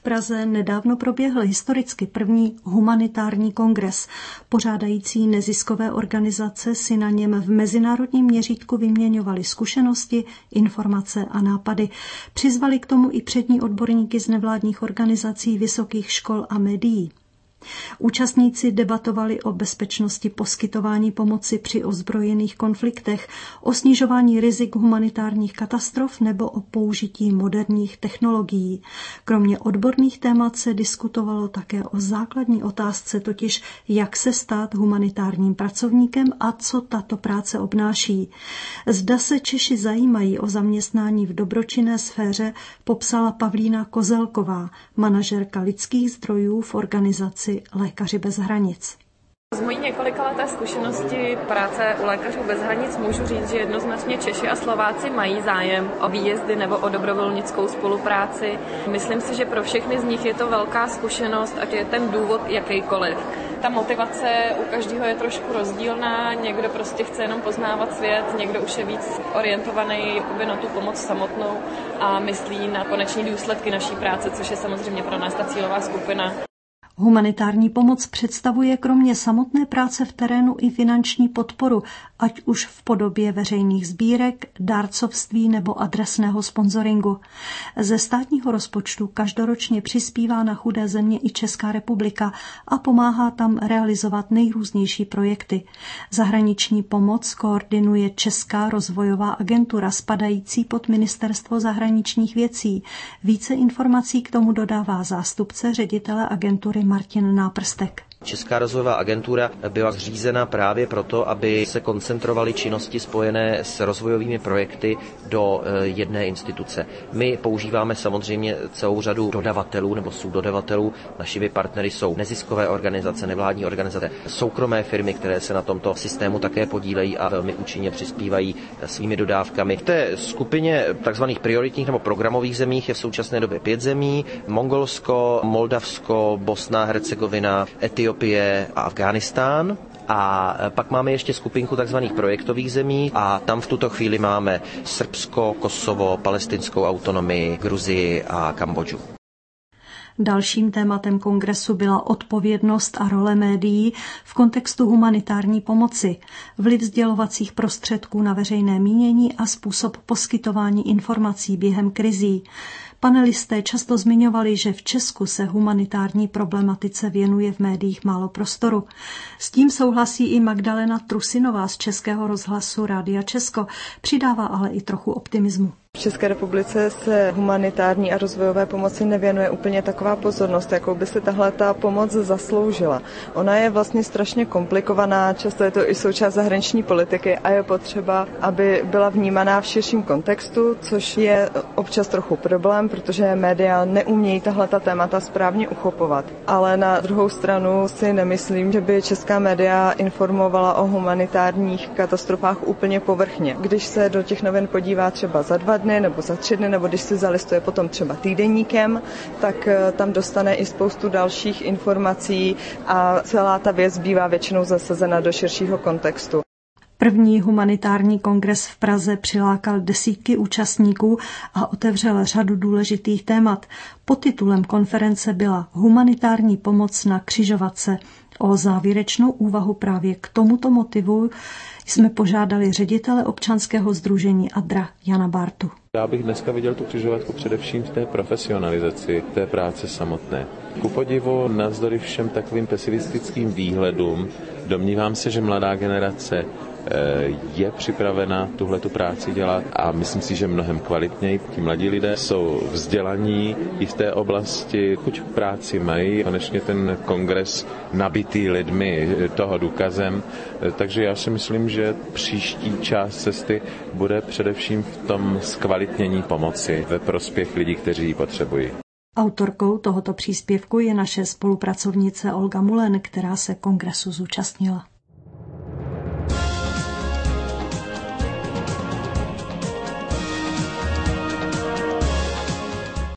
Praze nedávno proběhl historicky první humanitární kongres. Pořádající neziskové organizace si na něm v mezinárodním měřítku vyměňovaly zkušenosti, informace a nápady. Přizvali k tomu i přední odborníky z nevládních organizací, vysokých škol a médií. Účastníci debatovali o bezpečnosti poskytování pomoci při ozbrojených konfliktech, o snižování rizik humanitárních katastrof nebo o použití moderních technologií. Kromě odborných témat se diskutovalo také o základní otázce, totiž jak se stát humanitárním pracovníkem a co tato práce obnáší. Zda se Češi zajímají o zaměstnání v dobročinné sféře, popsala Pavlína Kozelková, manažerka lidských zdrojů v organizaci Lékaři bez hranic. Z mojí několikaleté zkušenosti práce u Lékařů bez hranic můžu říct, že jednoznačně Češi a Slováci mají zájem o výjezdy nebo o dobrovolnickou spolupráci. Myslím si, že pro všechny z nich je to velká zkušenost, ať je ten důvod jakýkoliv. Ta motivace u každého je trošku rozdílná, někdo prostě chce jenom poznávat svět, někdo už je víc orientovaný na tu pomoc samotnou a myslí na konečné důsledky naší práce, což je samozřejmě pro nás ta cílová skupina. Humanitární pomoc představuje kromě samotné práce v terénu i finanční podporu, ať už v podobě veřejných sbírek, dárcovství nebo adresného sponzoringu. Ze státního rozpočtu každoročně přispívá na chudé země i Česká republika a pomáhá tam realizovat nejrůznější projekty. Zahraniční pomoc koordinuje Česká rozvojová agentura spadající pod Ministerstvo zahraničních věcí. Více informací k tomu dodává zástupce ředitele agentury Martin Náprstek. Česká rozvojová agentura byla zřízena právě proto, aby se koncentrovaly činnosti spojené s rozvojovými projekty do jedné instituce. My používáme samozřejmě celou řadu dodavatelů nebo subdodavatelů. Našimi partnery jsou neziskové organizace, nevládní organizace, soukromé firmy, které se na tomto systému také podílejí a velmi účinně přispívají svými dodávkami. V té skupině tzv. Prioritních nebo programových zemích je v současné době 5 zemí: Mongolsko, Moldavsko, Bosna, Hercegovina, Etiopie a Afghánistán. A pak máme ještě skupinku takzvaných projektových zemí a tam v tuto chvíli máme Srbsko, Kosovo, palestinskou autonomii, Gruzii a Kambodžu. Dalším tématem kongresu byla odpovědnost a role médií v kontextu humanitární pomoci, vliv sdělovacích prostředků na veřejné mínění a způsob poskytování informací během krizí. Panelisté často zmiňovali, že v Česku se humanitární problematice věnuje v médiích málo prostoru. S tím souhlasí i Magdalena Trusinová z Českého rozhlasu Rádia Česko, přidává ale i trochu optimismu. V České republice se humanitární a rozvojové pomoci nevěnuje úplně taková pozornost, jakou by se tahleta pomoc zasloužila. Ona je vlastně strašně komplikovaná, často je to i součást zahraniční politiky a je potřeba, aby byla vnímaná v širším kontextu, což je občas trochu problém, protože média neumějí tahleta témata správně uchopovat. Ale na druhou stranu si nemyslím, že by česká média informovala o humanitárních katastrofách úplně povrchně. Když se do těch novin podívá třeba za 2 dny nebo za 3 dny, nebo když si zalistuje potom třeba týdeníkem, tak tam dostane i spoustu dalších informací a celá ta věc bývá většinou zasazena do širšího kontextu. První humanitární kongres v Praze přilákal desítky účastníků a otevřel řadu důležitých témat. Podtitulem konference byla Humanitární pomoc na křižovatce. O závěrečnou úvahu právě k tomuto motivu jsme požádali ředitele občanského sdružení ADRA Jana Bártu. Já bych dneska viděl tu křižovatku především v té profesionalizaci té práce samotné. Ku podivu navzdory všem takovým pesimistickým výhledům domnívám se, že mladá generace je připravena tuhletu práci dělat a myslím si, že mnohem kvalitněji. Ti mladí lidé jsou vzdělaní i v té oblasti, chuť k práci mají. Konečně ten kongres nabitý lidmi toho důkazem, takže já si myslím, že příští část cesty bude především v tom zkvalitnění pomoci ve prospěch lidí, kteří ji potřebují. Autorkou tohoto příspěvku je naše spolupracovnice Olga Mulen, která se kongresu zúčastnila.